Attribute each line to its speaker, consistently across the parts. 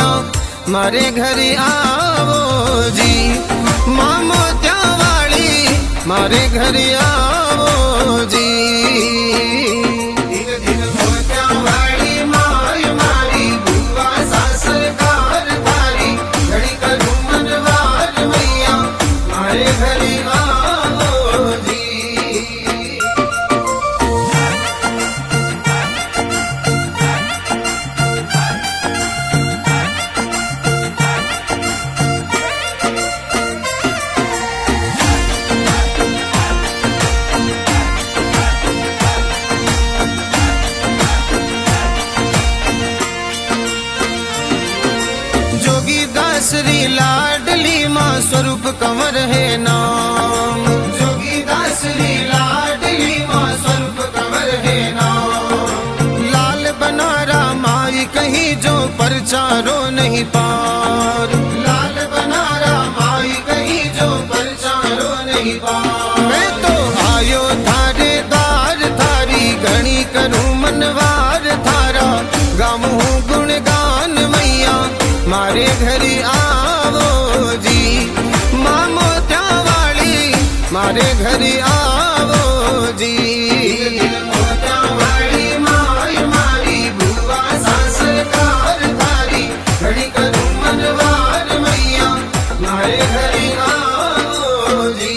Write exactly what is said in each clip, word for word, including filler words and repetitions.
Speaker 1: मैया मारे घर आवो जी। माँ मोत्या वाली मारे घर आवो जी। श्री लाडली माँ स्वरूप कंवर है नाम। जोगी दासरी लाडली माँ स्वरूप कंवर है नाम। लाल बनारा माई कहीं जो परचारो नहीं पार। लाल बनारा माई कहीं जो परचारो नहीं पार। मैं तो आयो थारे दार थारी घणी करूं मनवार थारा। गाऊं गुणगान मैया मारे घरी आवो जी। माँ मोत्या वाली मारे घरी आवो जी। मोत्या वाली माई मारी बुआ सासर कार थारी। घड़ी करूं मनवार मैया मारे घरी आवो जी।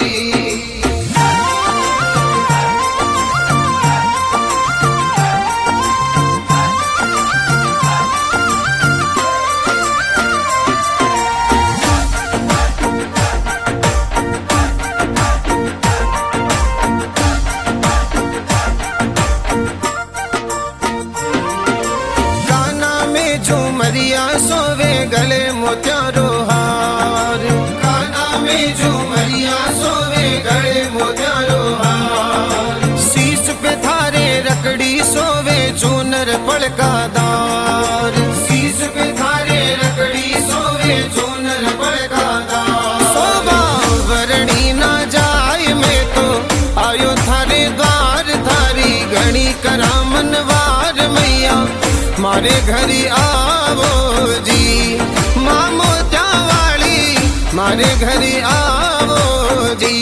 Speaker 1: झूमरिया सोवे गले मोत्यारो हार। काना में झूमरिया सोवे गले मोत्यारो हार। शीश पे थारे रकड़ी सोवे चूनर पड़कादार। शीश पे थारे रकड़ी सोवे चूनर पड़कादार। शोभा वरणी ना जाय मैं तो आयो थारे द्वार थारी। घणी करा मनवार मैया मारे घरी आवो जी। माँ मोत्या वाली मारे घरी आवो जी।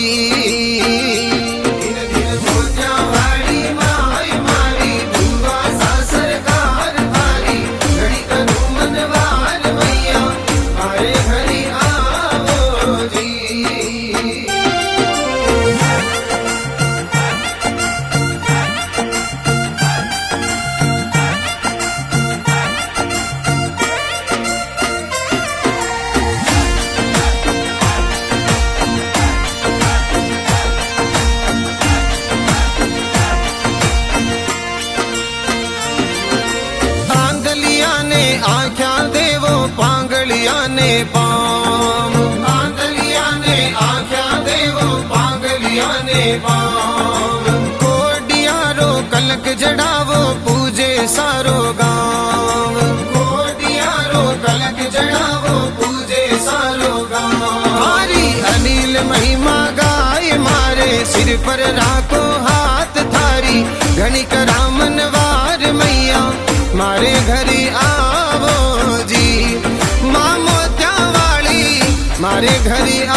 Speaker 1: मोत्या वाली माई मारी बुआ सासर कार थारी। घड़ी करूं मनवार मैया मारे घरी आवो जी। आख्या देवो पांगलिया ने पाम। आंधलिया ने आख्या देवो पांगलिया ने पाम। कोडियारो कलक जड़ावो पूजे सारो गांव। कोडियारो कलक जड़ावो पूजे सारो गांव। हरी अनिल महिमा गाय मारे सिर पर राखो हाथ थारी। घणी करा मनवार मैया मारे घरी आवो जी। माँ मोत्या वाली मारे घरी